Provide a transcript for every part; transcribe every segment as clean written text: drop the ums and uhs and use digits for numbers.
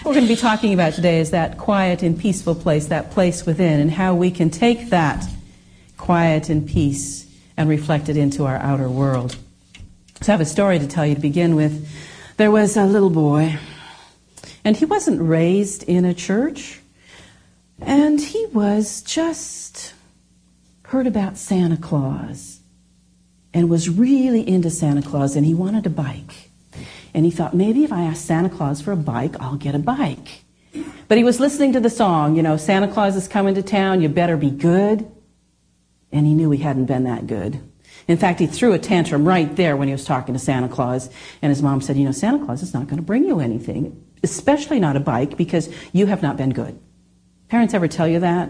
what we're going to be talking about today is that quiet and peaceful place, that place within, and how we can take that quiet and peace and reflect it into our outer world. So I have a story to tell you to begin with. There was a little boy, and he wasn't raised in a church, and he was just heard about Santa Claus and was really into Santa Claus, and he wanted a bike. And he thought, maybe if I ask Santa Claus for a bike, I'll get a bike. But he was listening to the song, Santa Claus is coming to town, you better be good. And he knew he hadn't been that good. In fact, he threw a tantrum right there when he was talking to Santa Claus. And his mom said, Santa Claus is not going to bring you anything, especially not a bike, because you have not been good. Parents ever tell you that?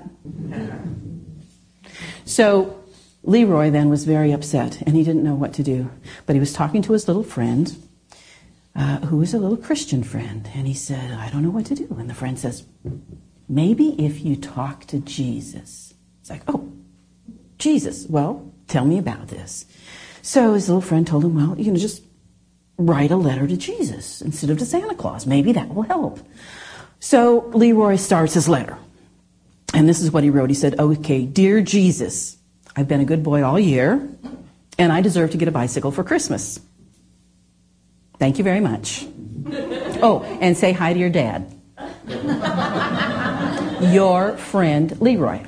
So Leroy then was very upset, and he didn't know what to do. But he was talking to his little friend, who was a little Christian friend. And he said, I don't know what to do. And the friend says, maybe if you talk to Jesus. It's like, oh, Jesus. Well, tell me about this. So his little friend told him, well, just write a letter to Jesus instead of to Santa Claus. Maybe that will help. So Leroy starts his letter. And this is what he wrote. He said, okay, dear Jesus, I've been a good boy all year, and I deserve to get a bicycle for Christmas. Thank you very much. Oh, and say hi to your dad. Your friend, Leroy.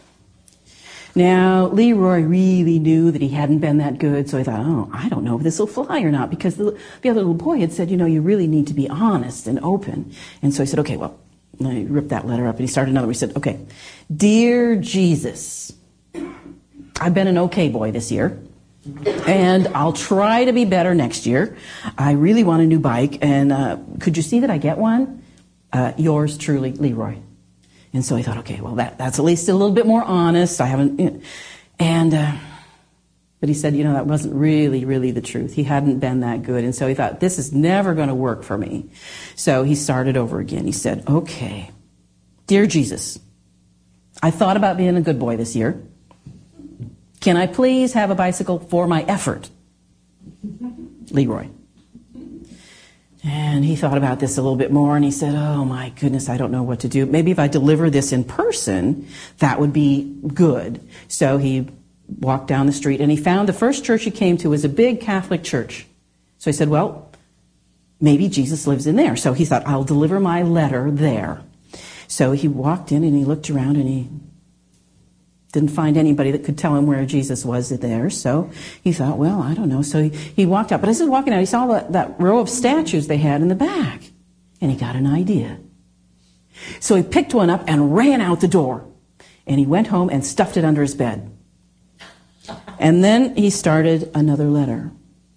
Now, Leroy really knew that he hadn't been that good, so he thought, I don't know if this will fly or not, because the other little boy had said, you really need to be honest and open. And so he said, okay, well, he ripped that letter up and he started another one. He said, okay, dear Jesus, I've been an okay boy this year, and I'll try to be better next year. I really want a new bike, and could you see that I get one? Yours truly, Leroy. And so he thought, okay, well, that's at least a little bit more honest. I haven't, but he said, that wasn't really the truth. He hadn't been that good. And so he thought, this is never going to work for me. So he started over again. He said, okay, dear Jesus, I thought about being a good boy this year. Can I please have a bicycle for my effort? Leroy. And he thought about this a little bit more, and he said, oh my goodness, I don't know what to do. Maybe if I deliver this in person, that would be good. So he walked down the street, and he found the first church he came to was a big Catholic church. So he said, well, maybe Jesus lives in there. So he thought, I'll deliver my letter there. So he walked in, and he looked around, and he didn't find anybody that could tell him where Jesus was there. So he thought, well, I don't know. So he walked out. But as he was walking out, he saw that row of statues they had in the back. And he got an idea. So he picked one up and ran out the door. And he went home and stuffed it under his bed. And then he started another letter.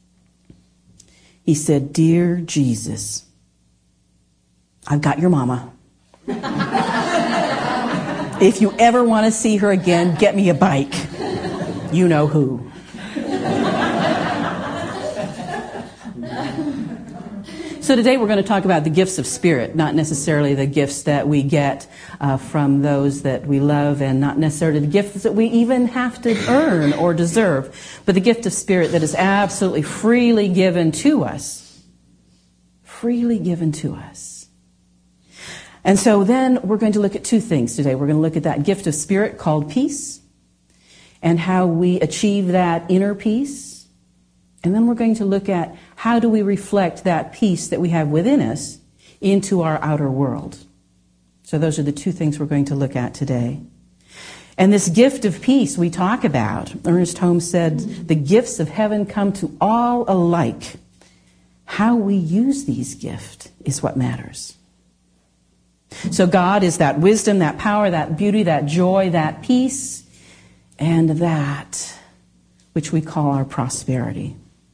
He said, dear Jesus, I've got your mama. If you ever want to see her again, get me a bike. You know who. So today we're going to talk about the gifts of spirit, not necessarily the gifts that we get from those that we love, and not necessarily the gifts that we even have to earn or deserve, but the gift of spirit that is absolutely freely given to us. Freely given to us. And so then we're going to look at two things today. We're going to look at that gift of spirit called peace and how we achieve that inner peace. And then we're going to look at how do we reflect that peace that we have within us into our outer world. So those are the two things we're going to look at today. And this gift of peace we talk about, Ernest Holmes said, the gifts of heaven come to all alike. How we use these gifts is what matters. So God is that wisdom, that power, that beauty, that joy, that peace, and that which we call our prosperity.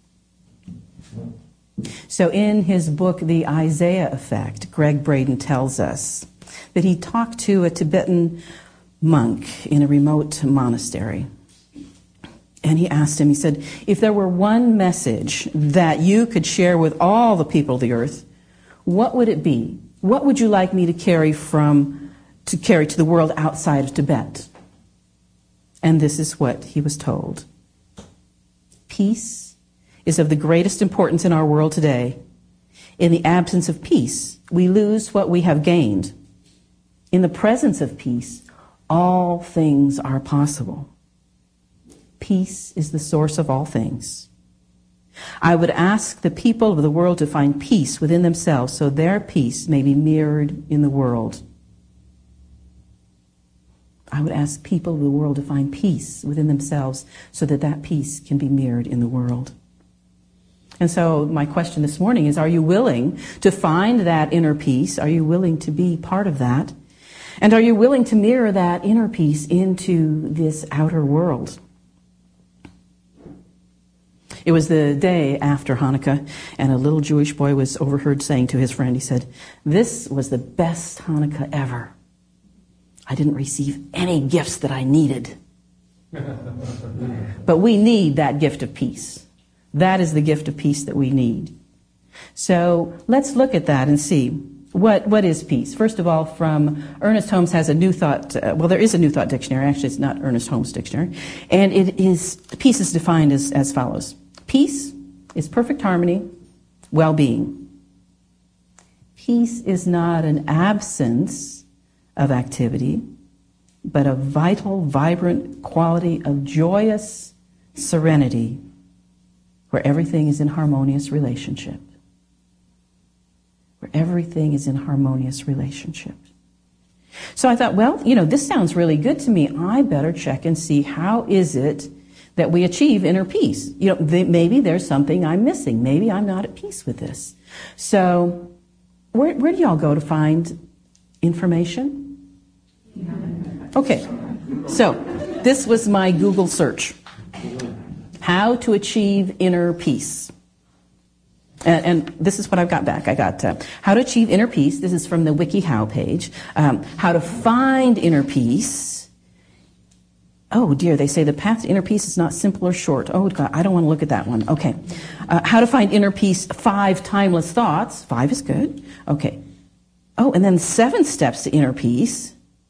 So in his book, The Isaiah Effect, Greg Braden tells us that he talked to a Tibetan monk in a remote monastery. And he asked him, he said, if there were one message that you could share with all the people of the earth, what would it be? What would you like me to carry to the world outside of Tibet? And this is what he was told. Peace is of the greatest importance in our world today. In the absence of peace, we lose what we have gained. In the presence of peace, all things are possible. Peace is the source of all things. I would ask the people of the world to find peace within themselves so their peace may be mirrored in the world. I would ask people of the world to find peace within themselves so that that peace can be mirrored in the world. And so my question this morning is, are you willing to find that inner peace? Are you willing to be part of that? And are you willing to mirror that inner peace into this outer world? It was the day after Hanukkah, and a little Jewish boy was overheard saying to his friend, he said, "This was the best Hanukkah ever. I didn't receive any gifts that I needed." But we need that gift of peace. That is the gift of peace that we need. So let's look at that and see what is peace. First of all, from Ernest Holmes has a New Thought, there is a New Thought dictionary. Actually, it's not Ernest Holmes' dictionary. And peace is defined as follows. Peace is perfect harmony, well-being. Peace is not an absence of activity, but a vital, vibrant quality of joyous serenity where everything is in harmonious relationship. Where everything is in harmonious relationship. So I thought, this sounds really good to me. I better check and see how is it that we achieve inner peace. Maybe there's something I'm missing. Maybe I'm not at peace with this. So where do y'all go to find information? Okay, so this was my Google search. How to achieve inner peace. And this is what I've got back. I got how to achieve inner peace. This is from the WikiHow page. How to find inner peace. Oh dear, they say the path to inner peace is not simple or short. Oh God, I don't want to look at that one. Okay. How to find inner peace, 5 timeless thoughts. 5 is good. Okay. Oh, and then 7 steps to inner peace.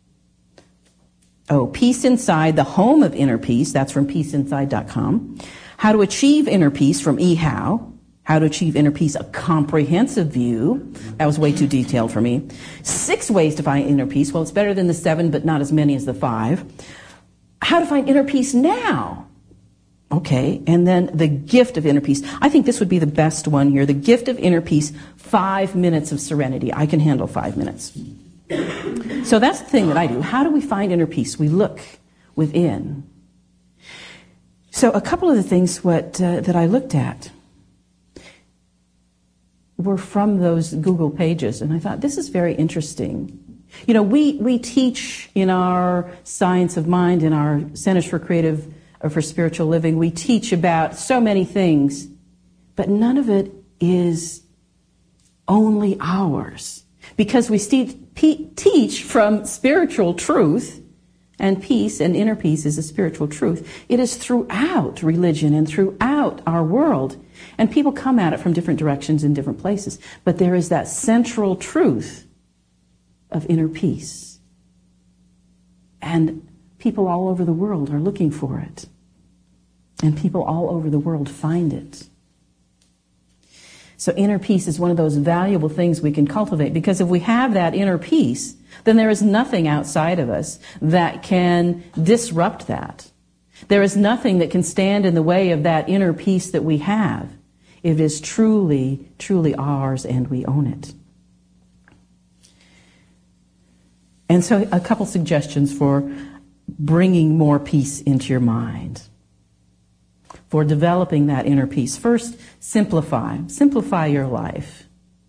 Oh, Peace Inside, the home of inner peace. That's from peaceinside.com. How to achieve inner peace from eHow. How to achieve inner peace, a comprehensive view. That was way too detailed for me. 6 ways to find inner peace. Well, it's better than the 7, but not as many as the 5. How to find inner peace now. Okay, and then the gift of inner peace. I think this would be the best one here. The gift of inner peace, 5 minutes of serenity. I can handle 5 minutes. So that's the thing that I do. How do we find inner peace? We look within. So a couple of the things that I looked at were from those Google pages, and I thought, this is very interesting. We teach in our Science of Mind, in our Centers for Spiritual Living, we teach about so many things, but none of it is only ours. Because we teach from spiritual truth, and peace and inner peace is a spiritual truth. It is throughout religion and throughout our world. And people come at it from different directions in different places. But there is that central truth of inner peace. And people all over the world are looking for it. And people all over the world find it. So inner peace is one of those valuable things we can cultivate, because if we have that inner peace, then there is nothing outside of us that can disrupt that. There is nothing that can stand in the way of that inner peace that we have. It is truly, truly ours, and we own it. And so a couple suggestions for bringing more peace into your mind, for developing that inner peace. First, simplify. Simplify your life.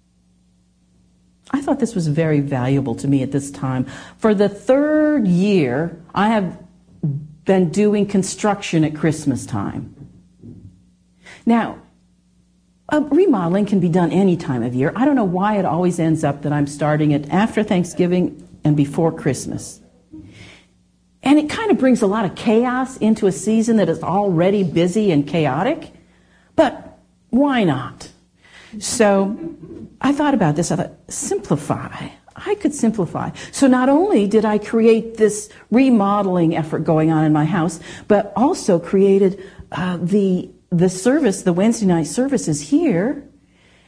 I thought this was very valuable to me at this time. For the 3rd year, I have been doing construction at Christmas time. Now, remodeling can be done any time of year. I don't know why it always ends up that I'm starting it after Thanksgiving and before Christmas. And it kind of brings a lot of chaos into a season that is already busy and chaotic. But why not? So I thought about this. I thought, simplify. I could simplify. So not only did I create this remodeling effort going on in my house, but also created the service, the Wednesday night services here.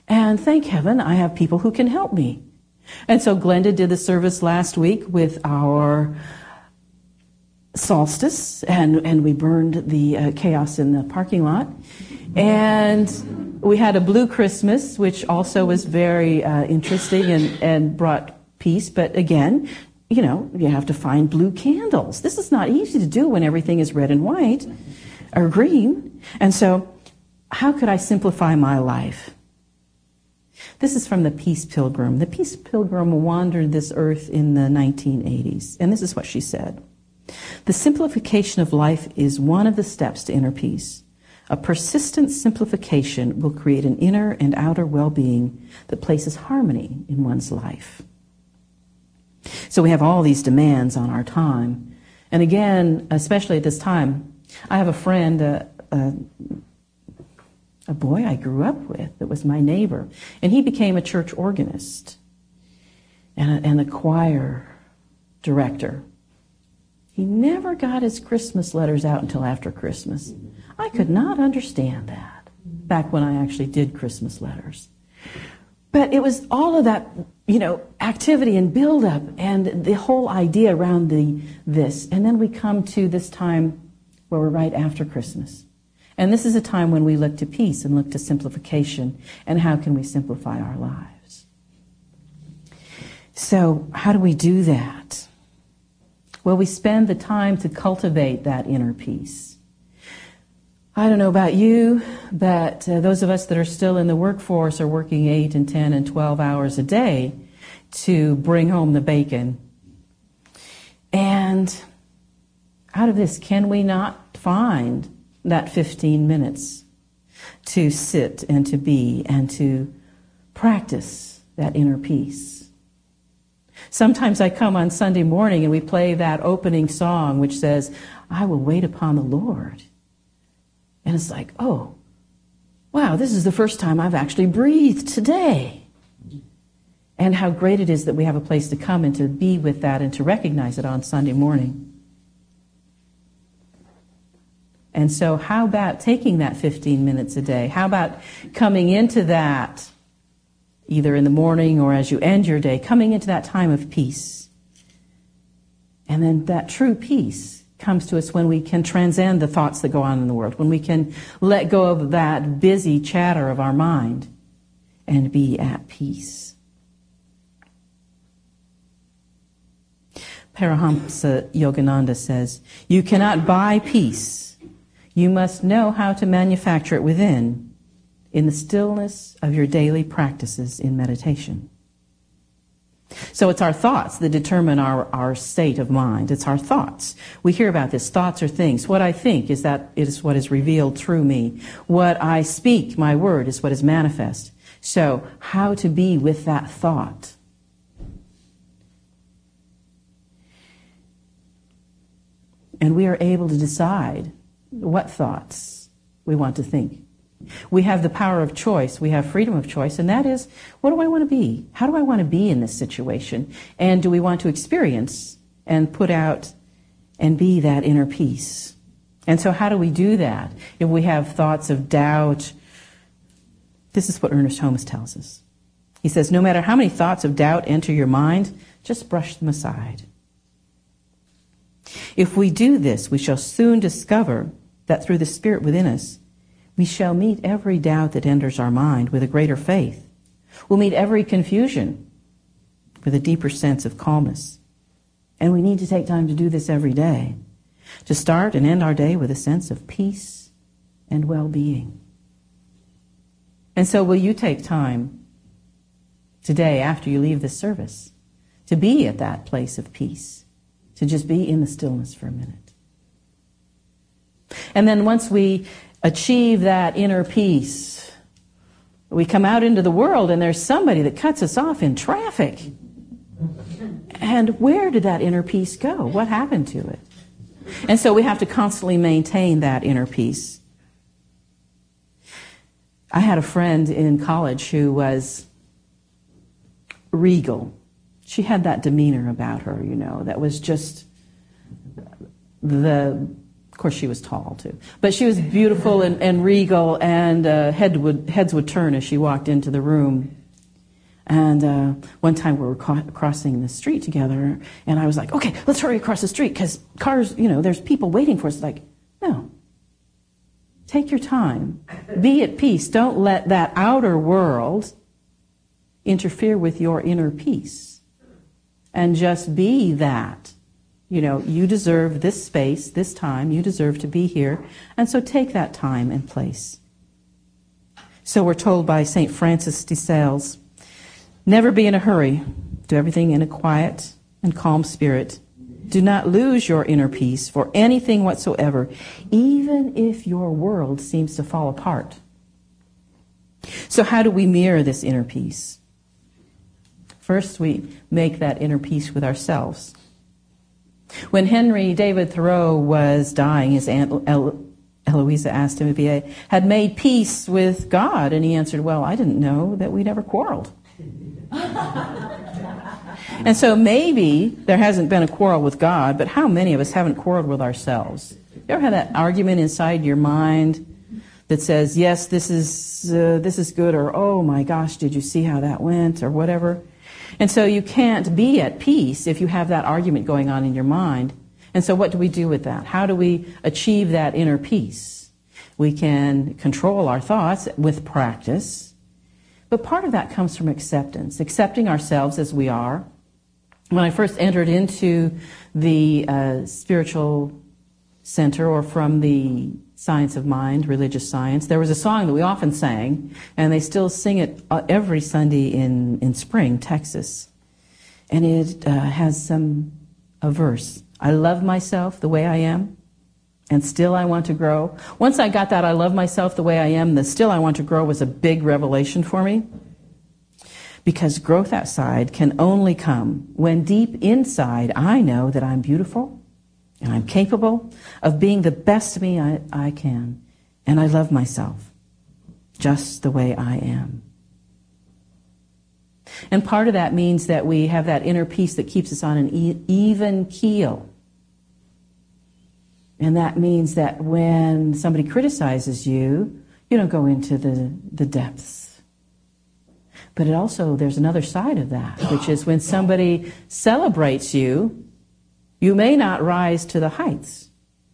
And thank heaven I have people who can help me. And so Glenda did the service last week with our solstice, and we burned the chaos in the parking lot. And we had a blue Christmas, which also was very interesting and brought peace. But again, you know, you have to find blue candles. This is not easy to do when everything is red and white or green. And so how could I simplify my life? This is from the Peace Pilgrim. The Peace Pilgrim wandered this earth in the 1980s. And this is what she said. The simplification of life is one of the steps to inner peace. A persistent simplification will create an inner and outer well-being that places harmony in one's life. So we have all these demands on our time. And again, especially at this time, I have a friend, a boy I grew up with that was my neighbor. And he became a church organist and a choir director. He never got his Christmas letters out until after Christmas. I could not understand that back when I actually did Christmas letters. But it was all of that, you know, activity and build-up and the whole idea around this. And then we come to this time where we're right after Christmas. And this is a time when we look to peace and look to simplification and how can we simplify our lives. So how do we do that? Well, we spend the time to cultivate that inner peace. I don't know about you, but those of us that are still in the workforce are working 8 and 10 and 12 hours a day to bring home the bacon. And out of this, can we not find that 15 minutes to sit and to be and to practice that inner peace? Sometimes I come on Sunday morning and we play that opening song which says, I will wait upon the Lord. And it's like, oh, wow, this is the first time I've actually breathed today. And how great it is that we have a place to come and to be with that and to recognize it on Sunday morning. And so how about taking that 15 minutes a day? How about coming into that either in the morning or as you end your day, coming into that time of peace? And then that true peace comes to us when we can transcend the thoughts that go on in the world, when we can let go of that busy chatter of our mind and be at peace. Paramahamsa Yogananda says, you cannot buy peace. You must know how to manufacture it within, in the stillness of your daily practices in meditation. So it's our thoughts that determine our state of mind. It's our thoughts. We hear about this. Thoughts are things. What I think is what is revealed through me. What I speak, my word, is what is manifest. So how to be with that thought? And we are able to decide what thoughts we want to think. We have the power of choice. We have freedom of choice. And that is, what do I want to be? How do I want to be in this situation? And do we want to experience and put out and be that inner peace? And so how do we do that? If we have thoughts of doubt, this is what Ernest Holmes tells us. He says, no matter how many thoughts of doubt enter your mind, just brush them aside. If we do this, we shall soon discover that through the Spirit within us, we shall meet every doubt that enters our mind with a greater faith. We'll meet every confusion with a deeper sense of calmness. And we need to take time to do this every day, to start and end our day with a sense of peace and well-being. And so will you take time today after you leave this service to be at that place of peace, to just be in the stillness for a minute? And then once we achieve that inner peace, we come out into the world and there's somebody that cuts us off in traffic. And where did that inner peace go? What happened to it? And so we have to constantly maintain that inner peace. I had a friend in college who was regal. She had that demeanor about her, that was just the Of course, she was tall, too. But she was beautiful and regal, and heads would turn as she walked into the room. And one time we were crossing the street together, and I was like, okay, let's hurry across the street, because cars, there's people waiting for us. Like, no. Take your time. Be at peace. Don't let that outer world interfere with your inner peace. And just be that. You deserve this space, this time. You deserve to be here. And so take that time and place. So we're told by St. Francis de Sales, never be in a hurry. Do everything in a quiet and calm spirit. Do not lose your inner peace for anything whatsoever, even if your world seems to fall apart. So how do we mirror this inner peace? First, we make that inner peace with ourselves. When Henry David Thoreau was dying, his Aunt Eloisa asked him if he had made peace with God, and he answered, well, I didn't know that we'd ever quarreled. And so maybe there hasn't been a quarrel with God, but how many of us haven't quarreled with ourselves? You ever had that argument inside your mind that says, yes, this is good, or oh my gosh, did you see how that went, or whatever? And so you can't be at peace if you have that argument going on in your mind. And so what do we do with that? How do we achieve that inner peace? We can control our thoughts with practice, but part of that comes from acceptance, accepting ourselves as we are. When I first entered into the spiritual center, or from the science of mind, religious science, there was a song that we often sang, and they still sing it every Sunday in Spring, Texas. And it has a verse. I love myself the way I am, and still I want to grow. Once I got that I love myself the way I am, the still I want to grow was a big revelation for me. Because growth outside can only come when deep inside I know that I'm beautiful and I'm capable of being the best me I can. And I love myself just the way I am. And part of that means that we have that inner peace that keeps us on an even keel. And that means that when somebody criticizes you, you don't go into the depths. But there's another side of that, which is when somebody celebrates you, you may not rise to the heights.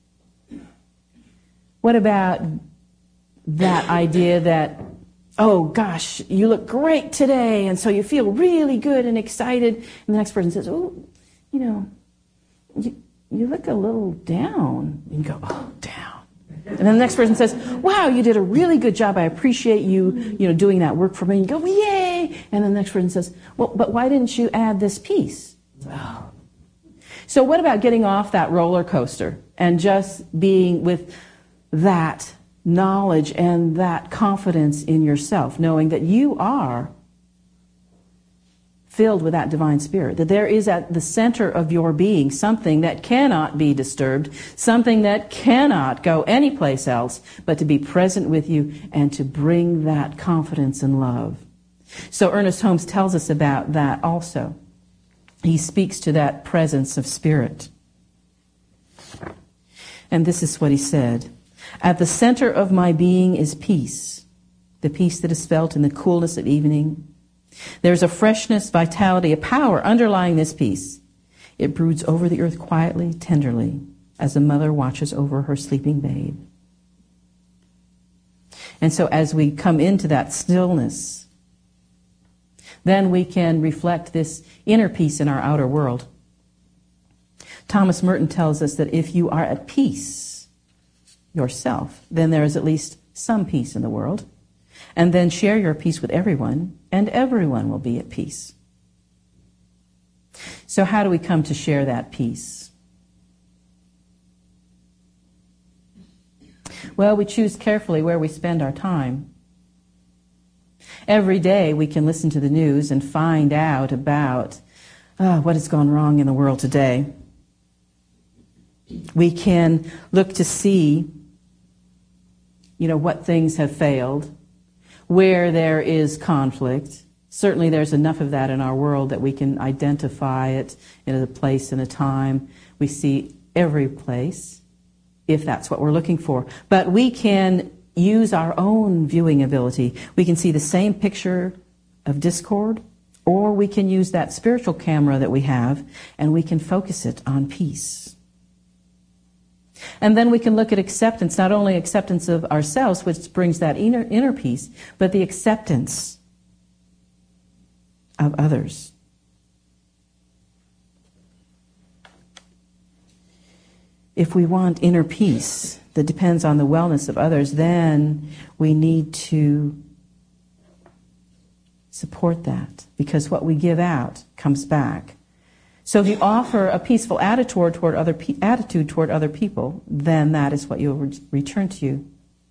What about that idea that, oh gosh, you look great today, and so you feel really good and excited, and the next person says, oh, you look a little down. And you go, oh, down. And then the next person says, wow, you did a really good job. I appreciate you, doing that work for me. And you go, yay. And then the next person says, well, but why didn't you add this piece? Oh. So what about getting off that roller coaster and just being with that knowledge and that confidence in yourself, knowing that you are filled with that divine spirit, that there is at the center of your being something that cannot be disturbed, something that cannot go anyplace else, but to be present with you and to bring that confidence and love. So Ernest Holmes tells us about that also. He speaks to that presence of spirit. And this is what he said. At the center of my being is peace, the peace that is felt in the coolness of evening. There's a freshness, vitality, a power underlying this peace. It broods over the earth quietly, tenderly, as a mother watches over her sleeping babe. And so as we come into that stillness, then we can reflect this inner peace in our outer world. Thomas Merton tells us that if you are at peace yourself, then there is at least some peace in the world. And then share your peace with everyone, and everyone will be at peace. So how do we come to share that peace? Well, we choose carefully where we spend our time. Every day we can listen to the news and find out about what has gone wrong in the world today. We can look to see, what things have failed, where there is conflict. Certainly there's enough of that in our world that we can identify it in a place and a time. We see every place. if that's what we're looking for. But we can use our own viewing ability. We can see the same picture of discord, or we can use that spiritual camera that we have, and we can focus it on peace. And then we can look at acceptance, not only acceptance of ourselves, which brings that inner peace, but the acceptance of others. If we want inner peace that depends on the wellness of others, then we need to support that, because what we give out comes back. So if you offer a peaceful attitude toward other people, then that is what you'll return to you.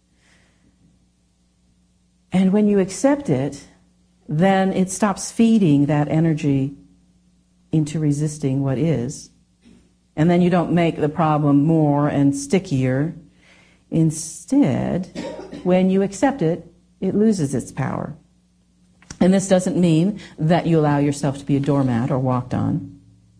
And when you accept it, then it stops feeding that energy into resisting what is. And then you don't make the problem more and stickier. Instead, when you accept it, it loses its power. And this doesn't mean that you allow yourself to be a doormat or walked on.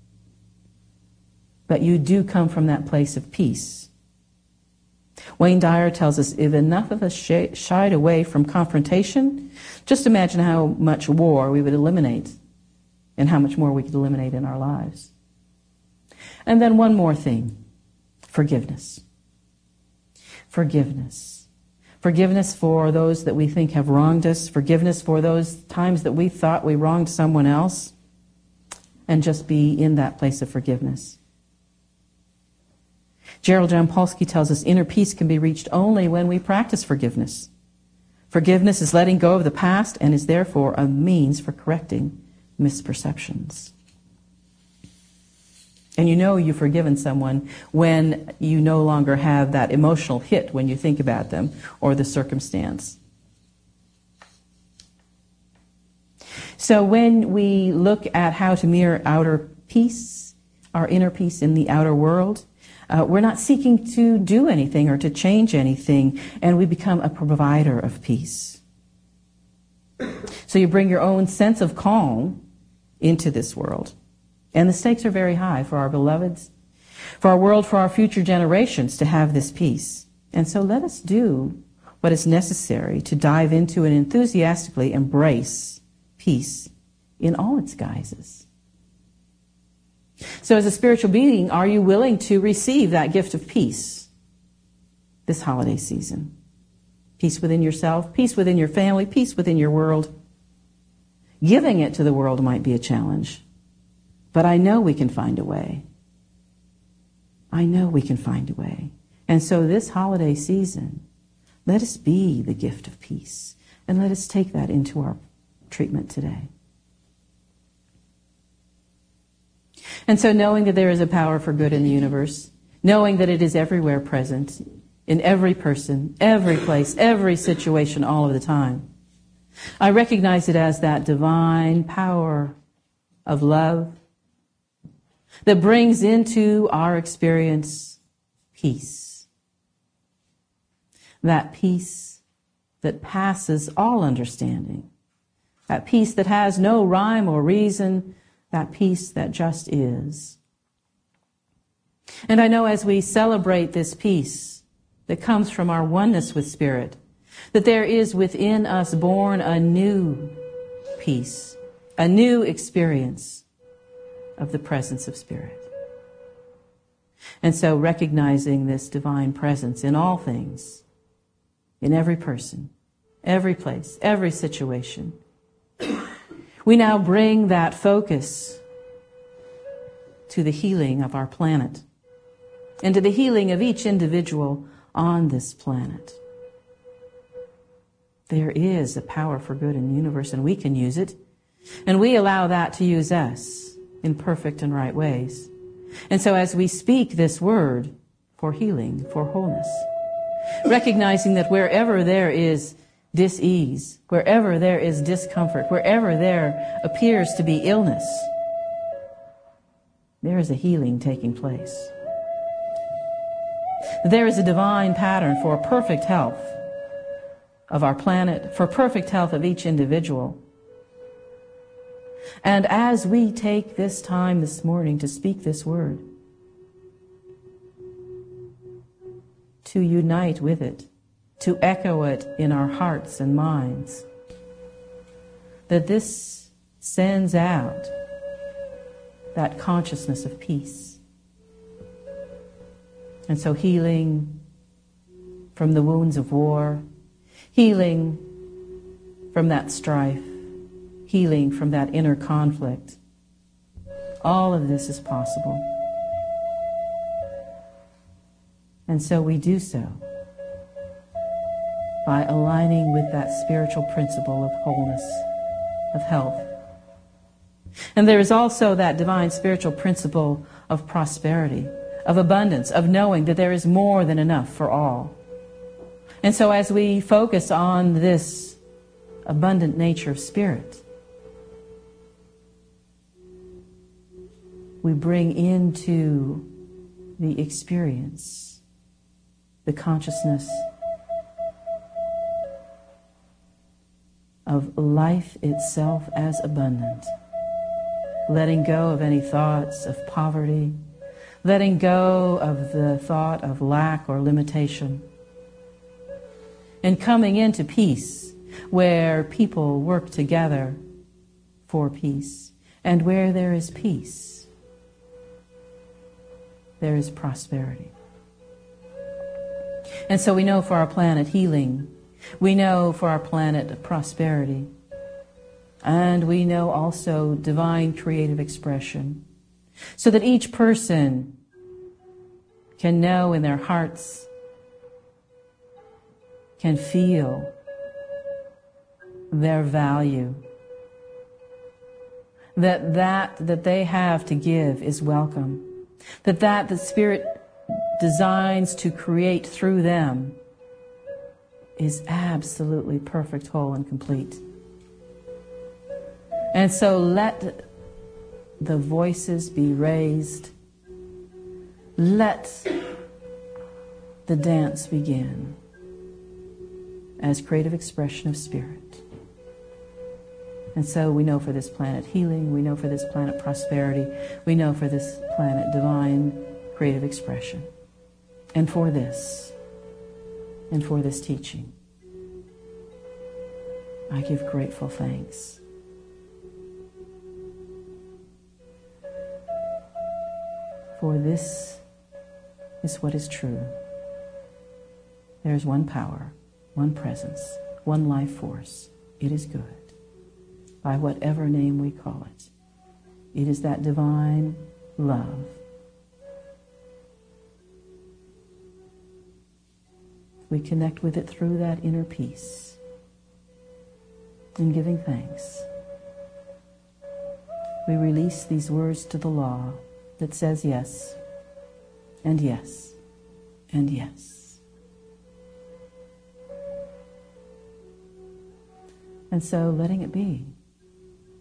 But you do come from that place of peace. Wayne Dyer tells us, if enough of us shied away from confrontation, just imagine how much war we would eliminate and how much more we could eliminate in our lives. And then one more thing, forgiveness. Forgiveness. Forgiveness for those that we think have wronged us. Forgiveness for those times that we thought we wronged someone else. And just be in that place of forgiveness. Gerald Jampolsky tells us inner peace can be reached only when we practice forgiveness. Forgiveness is letting go of the past and is therefore a means for correcting misperceptions. And you know you've forgiven someone when you no longer have that emotional hit when you think about them or the circumstance. So when we look at how to mirror outer peace, our inner peace in the outer world, we're not seeking to do anything or to change anything, and we become a provider of peace. So you bring your own sense of calm into this world. And the stakes are very high for our beloveds, for our world, for our future generations to have this peace. And so let us do what is necessary to dive into and enthusiastically embrace peace in all its guises. So as a spiritual being, are you willing to receive that gift of peace this holiday season? Peace within yourself, peace within your family, peace within your world. Giving it to the world might be a challenge. But I know we can find a way. I know we can find a way. And so this holiday season, let us be the gift of peace. And let us take that into our treatment today. And so knowing that there is a power for good in the universe, knowing that it is everywhere present, in every person, every place, every situation, all of the time, I recognize it as that divine power of love, that brings into our experience peace. That peace that passes all understanding. That peace that has no rhyme or reason. That peace that just is. And I know as we celebrate this peace that comes from our oneness with Spirit, that there is within us born a new peace, a new experience of the presence of Spirit. And so recognizing this divine presence in all things, in every person, every place, every situation, we now bring that focus to the healing of our planet and to the healing of each individual on this planet. There is a power for good in the universe, and we can use it, and we allow that to use us in perfect and right ways. And so as we speak this word for healing, for wholeness, recognizing that wherever there is dis-ease, wherever there is discomfort, wherever there appears to be illness, there is a healing taking place. There is a divine pattern for perfect health of our planet, for perfect health of each individual. And as we take this time this morning to speak this word, to unite with it, to echo it in our hearts and minds, that this sends out that consciousness of peace. And so healing from the wounds of war, healing from that strife, healing from that inner conflict, all of this is possible. And so we do so by aligning with that spiritual principle of wholeness, of health. And there is also that divine spiritual principle of prosperity, of abundance, of knowing that there is more than enough for all. And so as we focus on this abundant nature of spirit, we bring into the experience the consciousness of life itself as abundant, letting go of any thoughts of poverty, letting go of the thought of lack or limitation, and coming into peace where people work together for peace. And where there is peace, there is prosperity. And so we know for our planet healing, we know for our planet prosperity, and we know also divine creative expression, so that each person can know in their hearts, can feel their value, that they have to give is welcome, that the Spirit designs to create through them is absolutely perfect, whole, and complete. And so let the voices be raised. Let the dance begin as creative expression of spirit. And so we know for this planet healing, we know for this planet prosperity, we know for this planet divine creative expression. And for this teaching, I give grateful thanks. For this is what is true. There is one power, one presence, one life force. It is good, by whatever name we call it. It is that divine love. We connect with it through that inner peace and giving thanks. We release these words to the law that says yes, and yes, and yes. And so letting it be,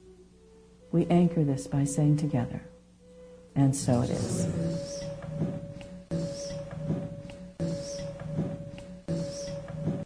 we anchor this by saying together, and so it is.